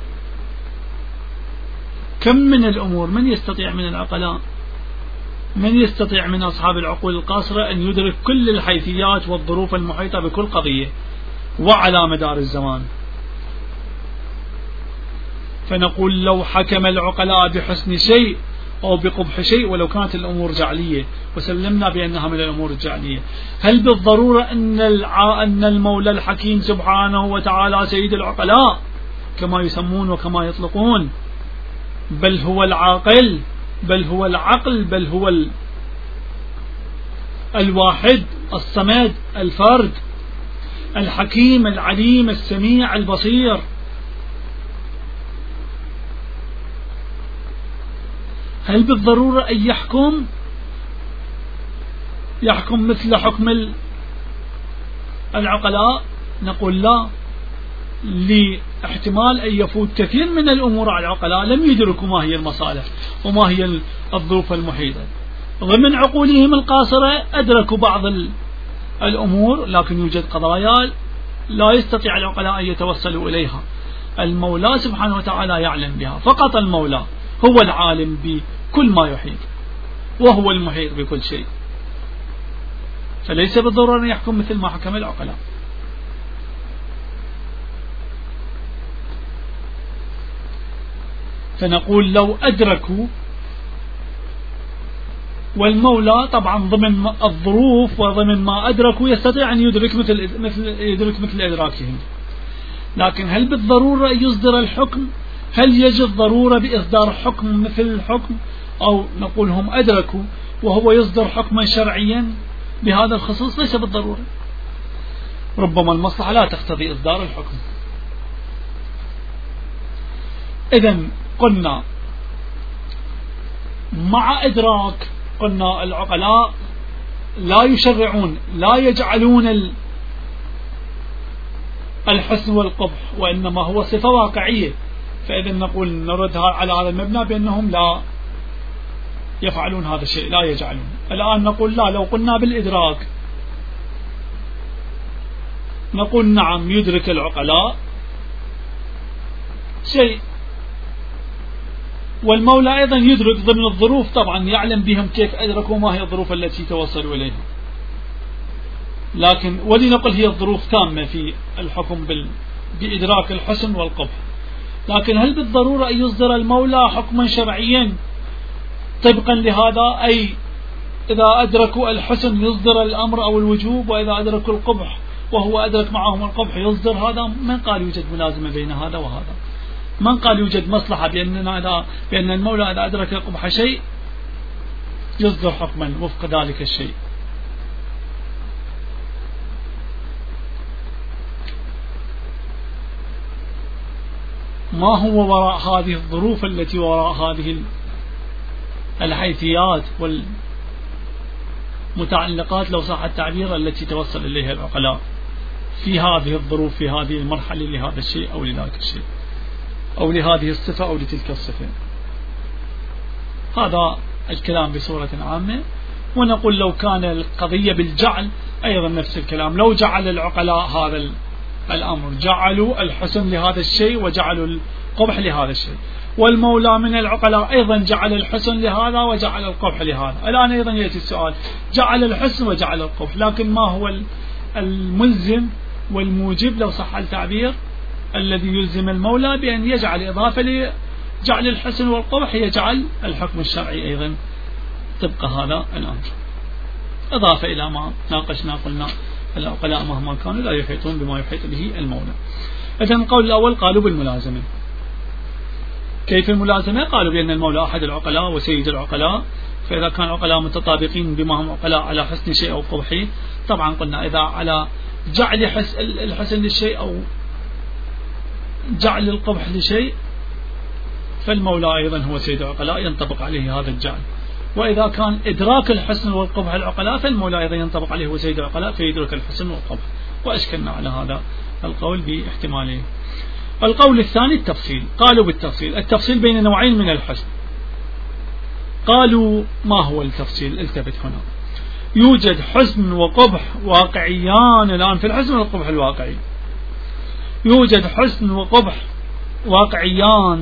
كم من الأمور، من يستطيع من العقلاء، من يستطيع من أصحاب العقول القاصرة أن يدرك كل الحيثيات والظروف المحيطة بكل قضية وعلى مدار الزمان؟ فنقول لو حكم العقلاء بحسن شيء أو بقبح شيء ولو كانت الأمور جعلية وسلمنا بأنها من الأمور الجعلية، هل بالضرورة أن المولى الحكيم سبحانه وتعالى سيد العقلاء كما يسمون وكما يطلقون، بل هو العاقل، بل هو العقل، بل هو الواحد الصمد الفرد الحكيم العليم السميع البصير؟ هل بالضرورة أن يحكم مثل حكم العقلاء؟ نقول لا، لاحتمال أن يفوت كثير من الأمور على العقلاء لم يدركوا ما هي المصالح وما هي الظروف المحيطة، ضمن عقولهم القاصرة أدركوا بعض الأمور، لكن يوجد قضايا لا يستطيع العقلاء أن يتوصلوا إليها، المولى سبحانه وتعالى يعلم بها، فقط المولى هو العالم بكل ما يحيط وهو المحيط بكل شيء، فليس بالضرورة أن يحكم مثل ما حكم العقلاء. فنقول لو أدركوا، والمولى طبعا ضمن الظروف وضمن ما أدركوا يستطيع أن يدرك مثل إدراكهم، لكن هل بالضرورة يصدر الحكم؟ هل يجد ضرورة بإصدار حكم مثل الحكم؟ أو نقول هم أدركوا وهو يصدر حكما شرعيا بهذا الخصوص؟ ليس بالضرورة، ربما المصلحة لا تقتضي إصدار الحكم. إذن قلنا مع إدراك، قلنا العقلاء لا يشرعون، لا يجعلون الحسن والقبح، وإنما هو صفة واقعية، فإذا نقول نردها على هذا المبنى بأنهم لا يفعلون هذا الشيء، لا يجعلون. الآن نقول لا، لو قلنا بالإدراك نقول نعم يدرك العقلاء شيء، والمولى أيضا يدرك ضمن الظروف، طبعا يعلم بهم كيف أدركوا ما هي الظروف التي توصلوا إليها، لكن ولنقل هي الظروف تامة في الحكم بإدراك الحسن والقبح، لكن هل بالضرورة أن يصدر المولى حكما شرعيا طبقا لهذا؟ أي إذا أدركوا الحسن يصدر الأمر أو الوجوب، وإذا أدركوا القبح وهو أدرك معهم القبح يصدر هذا؟ من قال يوجد ملازمة بين هذا وهذا؟ من قال يوجد مصلحة بأن المولى إذا أدرك قبح شيء يصدر حكما وفق ذلك الشيء؟ ما هو وراء هذه الظروف التي وراء هذه الحيثيات والمتعلقات لو صح التعبير التي توصل إليها العقلاء في هذه الظروف، في هذه المرحلة، لهذا الشيء أو لذلك الشيء، أو لهذه الصفة أو لتلك الصفة؟ هذا الكلام بصورة عامة. ونقول لو كان القضية بالجعل أيضا نفس الكلام، لو جعل العقلاء هذا الأمر، جعلوا الحسن لهذا الشيء وجعلوا القبح لهذا الشيء، والمولى من العقلاء أيضا جعل الحسن لهذا وجعل القبح لهذا. الآن أيضا يأتي السؤال، جعل الحسن وجعل القبح، لكن ما هو الملزم والموجب لو صح التعبير الذي يلزم المولى بأن يجعل إضافة لجعل الحسن والقبح يجعل الحكم الشرعي أيضا طبق هذا الأمر، إضافة إلى ما ناقشنا قلنا العقلاء مهما كانوا لا يحيطون بما يحيط به المولى. إذن القول الأول قالوا بالملازمة. كيف الملازمة؟ قالوا بأن المولى أحد العقلاء وسيد العقلاء، فإذا كان العقلاء متطابقين بما هم عقلاء على حسن شيء أو قبحه، طبعا قلنا إذا على جعل الحسن للشيء أو جعل القبح لشيء فالمولى أيضا هو سيد العقلاء ينطبق عليه هذا الجعل، وإذا كان إدراك الحسن والقبح العقلاء فالمولى أيضا ينطبق عليه هو سيد العقلاء فيدرك الحسن والقبح، وأشكلنا على هذا القول باحتمالين. القول الثاني التفصيل، قالوا بالتفصيل، التفصيل بين نوعين من الحسن. قالوا ما هو التفصيل؟ التفت هنا، يوجد حسن وقبح واقعيان الآن في الحسن والقبح الواقعي، يوجد حسن وقبح واقعيان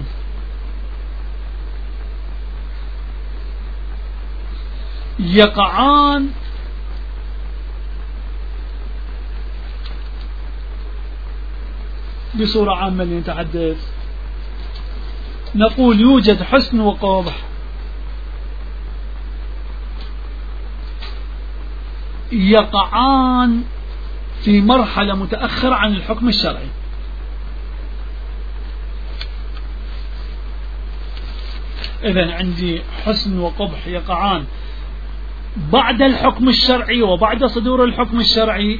يقعان بصورة عامة لنتحدث، نقول يوجد حسن وقبح يقعان في مرحلة متأخرة عن الحكم الشرعي. إذن عندي حسن وقبح يقعان بعد الحكم الشرعي وبعد صدور الحكم الشرعي،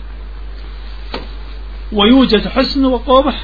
ويوجد حسن وقبح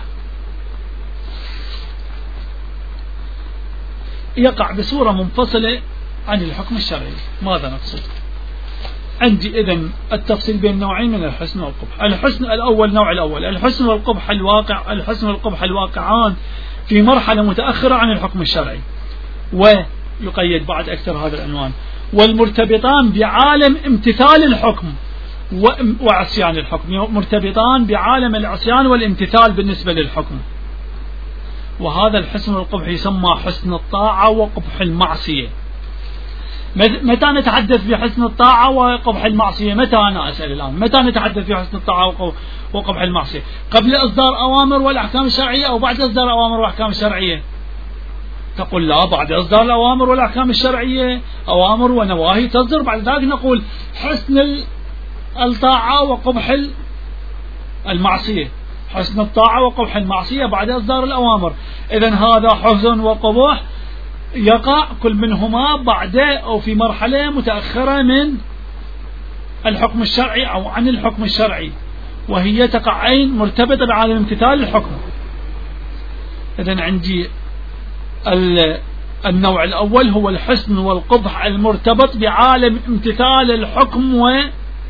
يقع بصورة منفصلة عن الحكم الشرعي. ماذا نقصد؟ عندي إذن التفصيل بين نوعين من الحسن والقبح. الحسن الأول، نوع الأول، الحسن والقبح الواقع، الحسن والقبح الواقعان في مرحلة متأخرة عن الحكم الشرعي، ويقيد بعد أكثر هذا العنوان، والمرتبطان بعالم امتثال الحكم وعصيان الحكم، مرتبطان بعالم العصيان والامتثال بالنسبة للحكم. وهذا الحسن والقبح يسمى حسن الطاعة وقبح المعصية. متى نتحدث بحسن الطاعة وقبح المعصية؟ متى؟ أنا أسأل الآن، متى نتحدث بحسن الطاعة وقبح المعصية؟ قبل إصدار أوامر والأحكام الشرعية أو بعد إصدار أوامر والأحكام الشرعية؟ تقول لا، بعد إصدار الأوامر والأحكام الشرعية، أوامر ونواهي تصدر، بعد ذلك نقول حسن الطاعة وقبح المعصية، حسن الطاعة وقبح المعصية بعد إصدار الأوامر. إذن هذا حسن وقبح يقع كل منهما بعد أو في مرحلة متأخرة من الحكم الشرعي أو عن الحكم الشرعي، وهي تقعين مرتبطة بعالم امتثال الحكم. إذن عندي النوع الأول هو الحسن والقبح المرتبط بعالم امتثال الحكم وعالم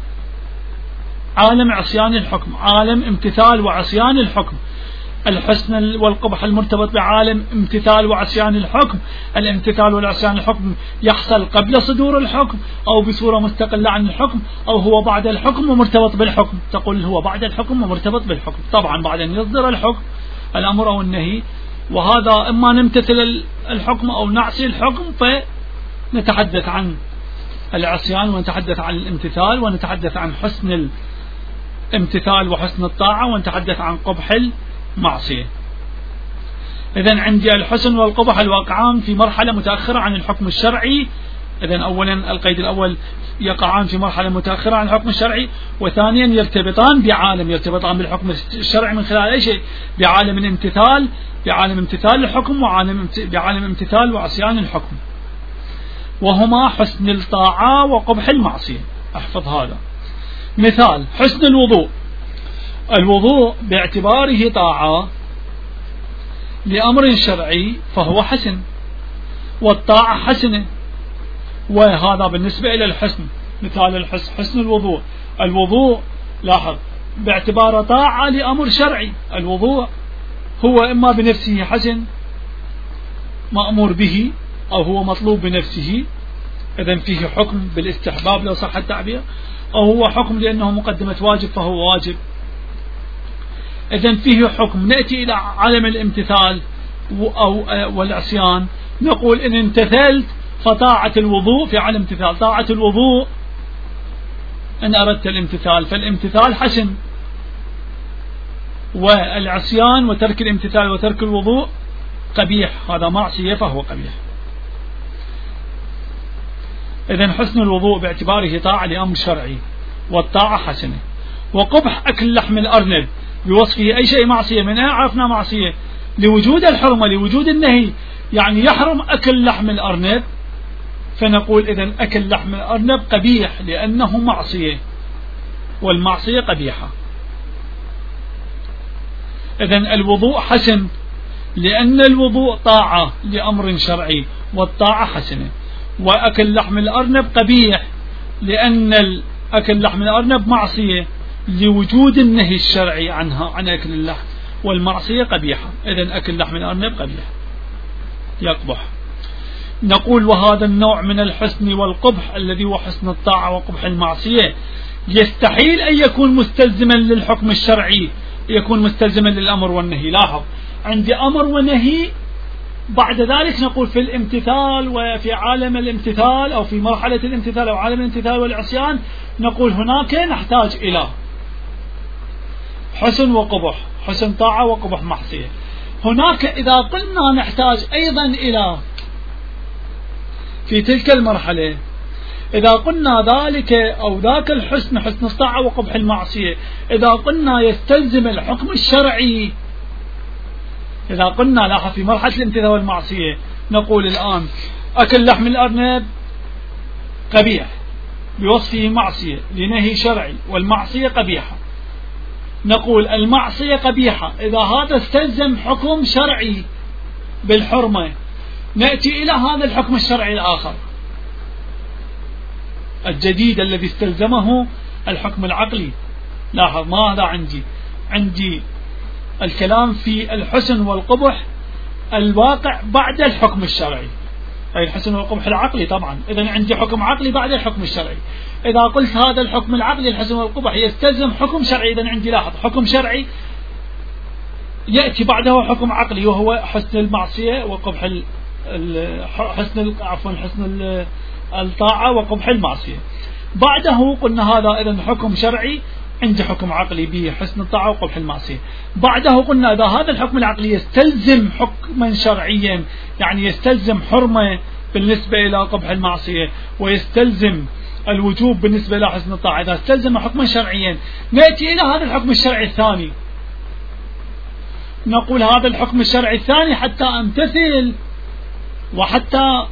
عصيان الحكم، عالم امتثال وعصيان الحكم. الحسن والقبح المرتبط بعالم امتثال وعصيان الحكم، الامتثال والعصيان الحكم يحصل قبل صدور الحكم أو بصورة مستقلة عن الحكم، أو هو بعد الحكم ومرتبط بالحكم. تقول هو بعد الحكم ومرتبط بالحكم، طبعا بعد أن يصدر الحكم الأمر أو النهي، وهذا إما نمتثل الحكم أو نعصي الحكم، فنتحدث عن العصيان ونتحدث عن الامتثال ونتحدث عن حسن الامتثال وحسن الطاعة ونتحدث عن قبح المعصية. إذن عندي الحسن والقبح الواقعان في مرحلة متأخرة عن الحكم الشرعي. إذن أولا القيد الأول يقعان في مرحلة متأخرة عن الحكم الشرعي، وثانيا يرتبطان بالحكم الشرعي من خلال أي شيء؟ بعالم الامتثال، بعالم امتثال الحكم بعالم امتثال وعصيان الحكم، وهما حسن الطاعة وقبح المعصية. احفظ هذا. مثال: حسن الوضوء. الوضوء باعتباره طاعة لأمر شرعي فهو حسن، والطاعة حسنة، وهذا بالنسبة إلى الحسن. مثال الحسن: حسن الوضوء. الوضوء لاحظ باعتباره طاعة لأمر شرعي، الوضوء هو إما بنفسه حسن مأمور به أو هو مطلوب بنفسه، إذن فيه حكم بالاستحباب لو صح التعبير، أو هو حكم لأنه مقدمة واجب فهو واجب. إذن فيه حكم. نأتي إلى عالم الامتثال والعصيان، نقول إن امتثلت فطاعة الوضوء في عالم امتثال، طاعة الوضوء إن أردت الامتثال فالامتثال حسن، والعصيان وترك الامتثال وترك الوضوء قبيح، هذا معصية فهو قبيح. إذن حسن الوضوء باعتباره طاعة لأمر شرعي، والطاعة حسنة. وقبح أكل لحم الأرنب بوصفه أي شيء معصية. من أين عرفنا معصية؟ لوجود الحرمة، لوجود النهي، يعني يحرم أكل لحم الأرنب، فنقول إذن أكل لحم الأرنب قبيح لأنه معصية، والمعصية قبيحة. إذن الوضوء حسن لأن الوضوء طاعة لأمر شرعي، والطاعة حسنة. وأكل لحم الأرنب قبيح لأن أكل لحم الأرنب معصية لوجود النهي الشرعي عنها، عن أكل اللحم، والمعصية قبيحة. إذن أكل لحم الأرنب قبيح، يقبح. نقول وهذا النوع من الحسن والقبح الذي هو حسن الطاعة وقبح المعصية يستحيل أن يكون مستلزما للحكم الشرعي، يكون مستلزما للأمر والنهي. لاحظ، عندي أمر ونهي، بعد ذلك نقول في الامتثال وفي عالم الامتثال أو في مرحلة الامتثال أو عالم الامتثال والعصيان، نقول هناك نحتاج إلى حسن وقبح، حسن طاعة وقبح معصية. هناك إذا قلنا نحتاج أيضا إلى في تلك المرحلة، إذا قلنا ذلك أو ذاك الحسن، حسن الطاعة وقبح المعصية، إذا قلنا يستلزم الحكم الشرعي، إذا قلنا لاحظ في مرحلة الامتثال والمعصية نقول الآن أكل لحم الأرنب قبيح بوصفه معصية لنهي شرعي، والمعصية قبيحة. نقول المعصية قبيحة إذا هذا استلزم حكم شرعي بالحرمة، نأتي إلى هذا الحكم الشرعي الآخر الجديد الذي استلزمه الحكم العقلي. لاحظ ماذا عندي الكلام في الحسن والقبح الواقع بعد الحكم الشرعي، أي الحسن والقبح العقلي طبعا. إذن عندي حكم عقلي بعد الحكم الشرعي. إذا قلت هذا الحكم العقلي الحسن والقبح يستلزم حكم شرعي، إذن عندي لاحظ حكم شرعي يأتي بعده حكم عقلي وهو حسن المعصية وقبح حسن الطاعة وقبح المعصية. بعده قلنا هذا إذن حكم شرعي، عندي حكم عقلي به حسن الطاعة وقبح المعصية. بعده قلنا إذا هذا الحكم العقلي يستلزم حكما شرعيا، يعني يستلزم حرمة بالنسبة إلى قبح المعصية، ويستلزم الوجوب بالنسبة إلى حسن الطاعة، إذا استلزم حكما شرعيا نأتي إلى هذا الحكم الشرعي الثاني، نقول هذا الحكم الشرعي الثاني حتى أمتثل وحتى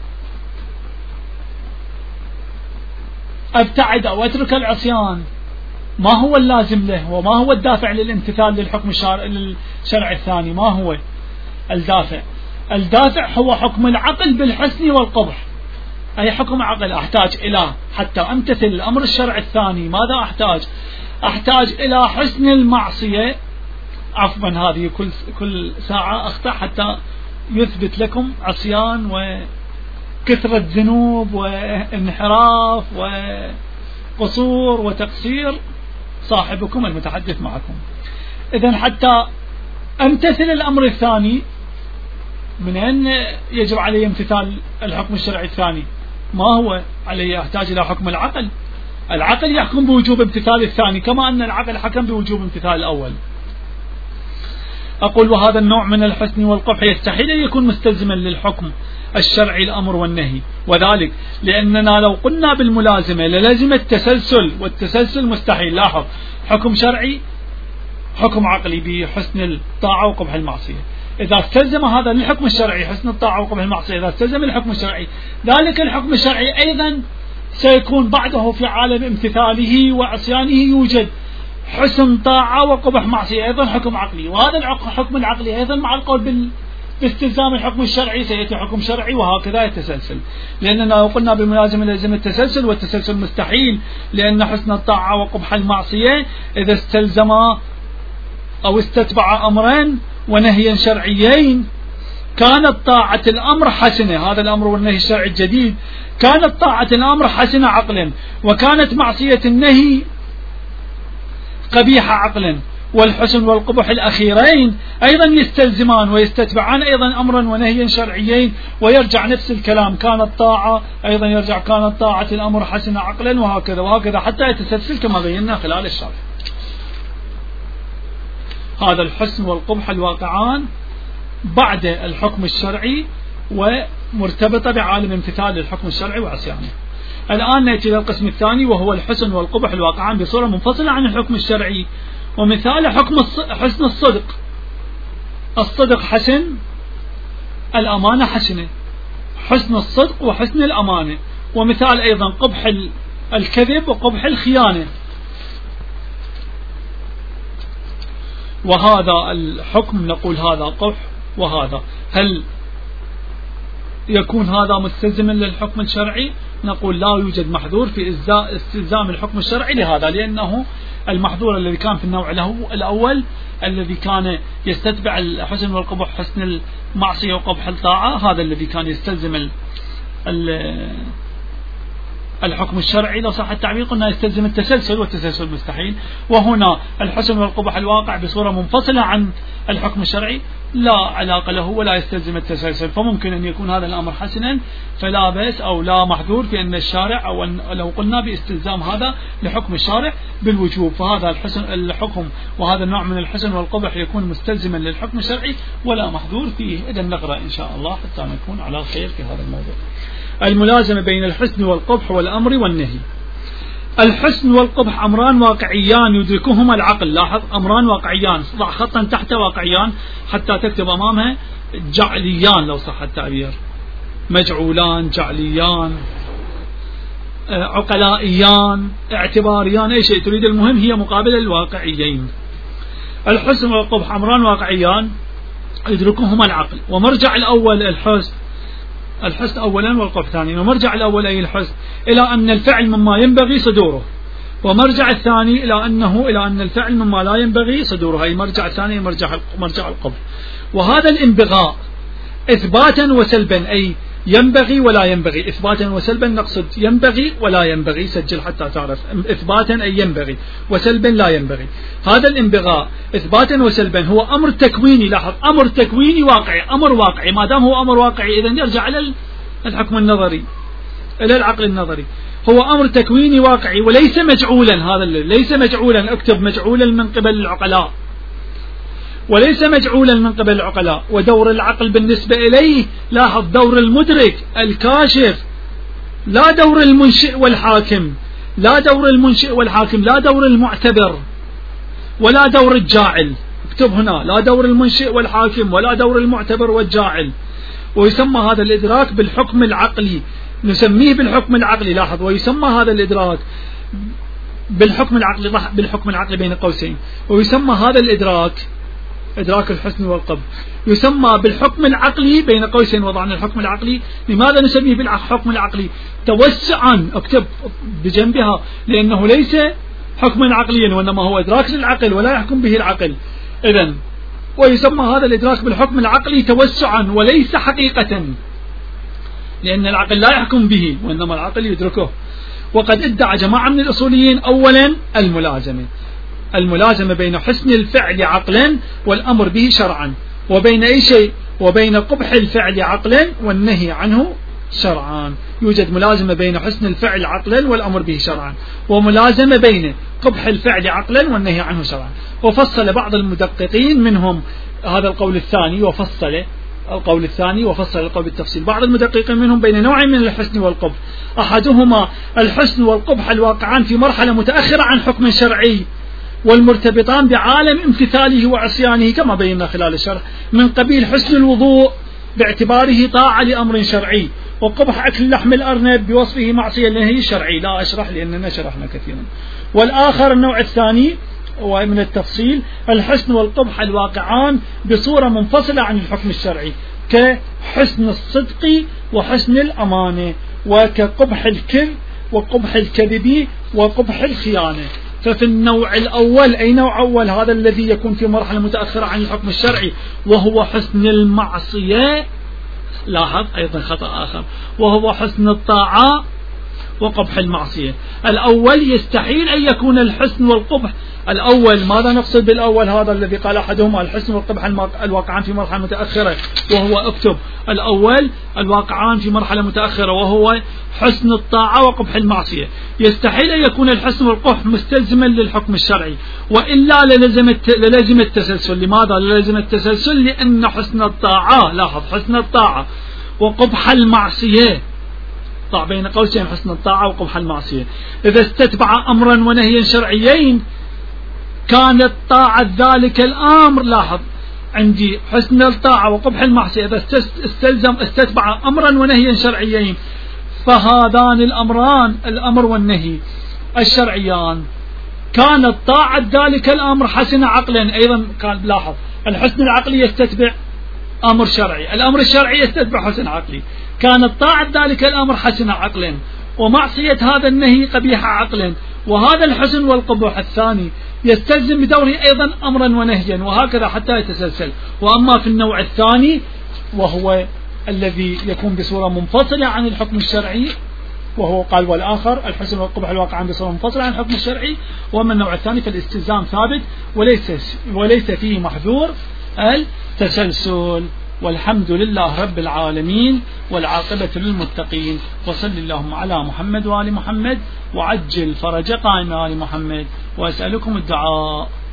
أبتعد أو أترك العصيان، ما هو اللازم له وما هو الدافع للامتثال للحكم الشرعي الثاني؟ ما هو الدافع؟ الدافع هو حكم العقل بالحسن والقبح. أي حكم عقل أحتاج إلى حتى أمتثل الأمر الشرعي الثاني، ماذا أحتاج إلى حسن المعصية. عفوا هذه كل ساعة أخطأ حتى يثبت لكم عصيان وكثرة ذنوب وانحراف وقصور وتقصير صاحبكم المتحدث معكم. إذن حتى أمتثل الأمر الثاني، من أين يجب علي امتثال الحكم الشرعي الثاني؟ ما هو علي؟ أحتاج إلى حكم العقل. العقل يحكم بوجوب امتثال الثاني كما أن العقل حكم بوجوب امتثال الأول. أقول وهذا النوع من الحسن والقبح يستحيل أن يكون مستلزما للحكم الشرعي الأمر والنهي، وذلك لأننا لو قلنا بالملازمة للازم التسلسل، والتسلسل مستحيل. لاحظ حكم شرعي حكم عقلي بحسن الطاعة وقبح المعصية، إذا استلزم هذا للحكم الشرعي حسن الطاعة وقبح المعصية، إذا استلزم الحكم الشرعي ذلك الحكم الشرعي أيضا سيكون بعده في عالم امتثاله وعصيانه يوجد حسن طاعة وقبح معصية، أيضا حكم عقلي. وهذا الحكم العقلي أيضا مع القول باستلزام الحكم الشرعي سيأتي حكم شرعي، وهكذا يتسلسل. لأننا لو قلنا بالملازمة لازم التسلسل، والتسلسل مستحيل، لأن حسن الطاعة وقبح المعصية إذا استلزم أو استتبع أمرين ونهيا شرعيين كانت طاعة الأمر حسنة، هذا الأمر والنهي الشرعي الجديد، كانت طاعة الأمر حسنة عقلا، وكانت معصية النهي قبيحة عقلا. والحسن والقبح الأخيرين أيضا يستلزمان ويستتبعان أيضا أمرا ونهيا شرعيين، ويرجع نفس الكلام، كانت طاعة أيضا يرجع كانت طاعة الأمر حسنة عقلا، وهكذا وهكذا حتى يتسلسل كما بينا خلال الشرح. هذا الحسن والقبح الواقعان بعد الحكم الشرعي ومرتبطة بعالم امتثال الحكم الشرعي وعصيانه. الآن نأتي إلى القسم الثاني وهو الحسن والقبح الواقعان بصورة منفصلة عن الحكم الشرعي ومثال حكم حسن الصدق. الصدق حسن، الأمانة حسنة، حسن الصدق وحسن الأمانة. ومثال أيضا قبح الكذب وقبح الخيانة. وهذا الحكم نقول هذا قبح وهذا، هل يكون هذا مستلزما للحكم الشرعي؟ نقول لا يوجد محظور في استلزام الحكم الشرعي لهذا، لأنه المحظور الذي كان في النوع الأول الذي كان يستتبع الحسن والقبح حسن المعصية وقبح الطاعة، هذا الذي كان يستلزم الحكم الشرعي لو صح التعبير قلنا يستلزم التسلسل، والتسلسل مستحيل. وهنا الحسن والقبح الواقع بصورة منفصلة عن الحكم الشرعي لا علاقة له ولا يستلزم التسلسل، فممكن أن يكون هذا الأمر حسنا فلا بأس أو لا محظور في أن الشارع أو لو قلنا باستلزام هذا لحكم الشارع بالوجوب، فهذا الحكم وهذا النوع من الحسن والقبح يكون مستلزما للحكم الشرعي ولا محظور فيه. إذا نقرأ إن شاء الله حتى نكون على خير في هذا الموضوع. الملازمة بين الحسن والقبح والأمر والنهي. الحسن والقبح أمران واقعيان يدركهما العقل. لاحظ أمران واقعيان، ضع خطا تحت واقعيان حتى تكتب أمامها جعليان لو صح التعبير، مجعولان، جعليان، عقلائيان، اعتباريان، أي شيء تريد، المهم هي مقابلة الواقعيين. الحسن والقبح أمران واقعيان يدركهما العقل، ومرجع الأول الحسن أولا والقبح ثانيا، ومرجع الأول أي الحسن إلى أن الفعل مما ينبغي صدوره، ومرجع الثاني إلى أن الفعل مما لا ينبغي صدوره، أي مرجع الثاني مرجع القبح. وهذا الانبغاء إثباتا وسلبا، أي ينبغي ولا ينبغي، إثباتا وسلبا نقصد ينبغي ولا ينبغي، سجل حتى تعرف، إثباتا أي ينبغي وسلبا لا ينبغي. هذا الانبغاء إثباتا وسلبا هو أمر تكويني. لاحظ أمر تكويني واقعي، أمر واقعي، ما دام هو أمر واقعي إذن يرجع إلى الحكم النظري، إلى العقل النظري. هو أمر تكويني واقعي وليس مجعولا. هذا ليس مجعولا، اكتب مجعولا من قبل العقلاء، وليس مجعولا من قبل العقلاء. ودور العقل بالنسبة إليه، لاحظ دور المدرك الكاشف، لا دور المنشئ والحاكم، لا دور المنشئ والحاكم، لا دور المعتبر ولا دور الجاعل. اكتب هنا لا دور المنشئ والحاكم ولا دور المعتبر والجاعل. ويسمى هذا الإدراك بالحكم العقلي، نسميه بالحكم العقلي. لاحظ ويسمى هذا الإدراك بالحكم العقلي بين قوسين. ويسمى هذا الإدراك إدراك الحسن والقبح يسمى بالحكم العقلي بين قوسين، وضعنا الحكم العقلي. لماذا نسميه بالحكم العقلي؟ توسعا، اكتب بجنبها، لأنه ليس حكما عقليا وإنما هو إدراك للعقل ولا يحكم به العقل. إذن ويسمى هذا الإدراك بالحكم العقلي توسعا وليس حقيقة، لأن العقل لا يحكم به وإنما العقل يدركه. وقد ادعى جماعة من الأصوليين أولا الملازمة بين حسن الفعل عقلا والأمر به شرعا، وبين أي شيء، وبين قبح الفعل عقلا والنهي عنه شرعا. يوجد ملازمة بين حسن الفعل عقلا والأمر به شرعا، وملازمة بين قبح الفعل عقلا والنهي عنه شرعا. وفصل بعض المدققين منهم هذا القول الثاني، وفصل القول بالتفصيل. بعض المدققين منهم بين نوعين من الحسن والقبح، أحدهما الحسن والقبح الواقعان في مرحلة متأخرة عن حكم شرعي، والمرتبطان بعالم امتثاله وعصيانه كما بينا خلال الشرح، من قبيل حسن الوضوء باعتباره طاعة لأمر شرعي، وقبح أكل لحم الأرنب بوصفه معصية لنهي شرعي. لا أشرح لأننا شرحنا كثيرا. والآخر النوع الثاني ومن التفصيل الحسن والقبح الواقعان بصورة منفصلة عن الحكم الشرعي، كحسن الصدق وحسن الأمانة، وكقبح الكذب وقبح الكذب وقبح الخيانة. ففي النوع الأول، أي نوع أول، هذا الذي يكون في مرحلة متأخرة عن الحكم الشرعي وهو حسن المعصية. لاحظ أيضا خطأ آخر، وهو حسن الطاعة وقبح المعصية. الأول يستحيل أن يكون الحسن والقبح. الأول ماذا نقصد بالأول؟ هذا الذي قال أحدهما الحسن والقبح الواقعان في مرحلة متأخرة، وهو اكتب الأول الواقعان في مرحلة متأخرة وهو حسن الطاعة وقبح المعصية. يستحيل أن يكون الحسن والقبح مستلزما للحكم الشرعي، وإلا للزم التسلسل. لماذا للزم التسلسل؟ لأن حسن الطاعة، لاحظ حسن الطاعة وقبح المعصية، ضع بين قوسين حسن الطاعة وقبح المعصية، إذا استتبع أمرا ونهيا شرعيين كانت طاعة ذلك الأمر، لاحظ عندي حسن الطاعة وقبح المعصية إذا استتبع أمرا ونهيا شرعيين، فهذان الأمران الأمر والنهي الشرعيان كانت طاعة ذلك الأمر حسن عقلا أيضا. كان لاحظ الحسن العقلي يستتبع أمر شرعي، الأمر الشرعي يستتبع حسن عقلي، كانت طاعة ذلك الأمر حسن عقلا، ومعصية هذا النهي قبيح عقلا، وهذا الحسن والقبح الثاني يستلزم بدوره أيضا أمرا ونهيا، وهكذا حتى يتسلسل. وأما في النوع الثاني وهو الذي يكون بصورة منفصلة عن الحكم الشرعي، وهو قال والآخر الحسن والقبح الواقعان بصورة منفصلة عن الحكم الشرعي، وأما النوع الثاني فالاستلزام ثابت وليس فيه محذور التسلسل. والحمد لله رب العالمين والعاقبة للمتقين، وصل اللهم على محمد وآل محمد وعجل فرج قائم آل محمد، وأسألكم الدعاء.